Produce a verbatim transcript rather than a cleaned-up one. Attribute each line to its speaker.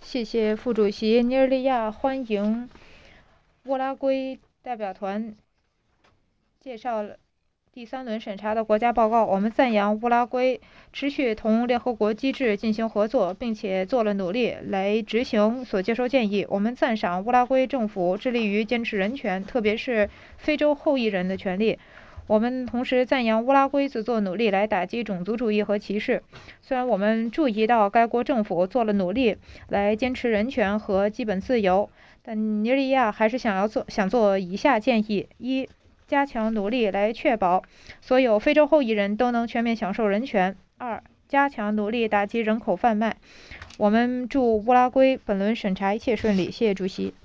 Speaker 1: 谢谢副主席尼日利亚欢迎乌拉圭代表团介绍了第三轮审查的国家报告。我们赞扬乌拉圭持续同联合国机制进行合作，并且做了努力来执行所接受建议。我们赞赏乌拉圭政府致力于坚持人权，特别是非洲后裔人的权利。我们同时赞扬乌拉圭所做努力来打击种族主义和歧视。虽然我们注意到该国政府做了努力来坚持人权和基本自由，但尼日利亚还是想要做想做以下建议：一、加强努力来确保所有非洲后裔人都能全面享受人权；二、加强努力打击人口贩卖。我们祝乌拉圭本轮审查一切顺利。谢谢主席。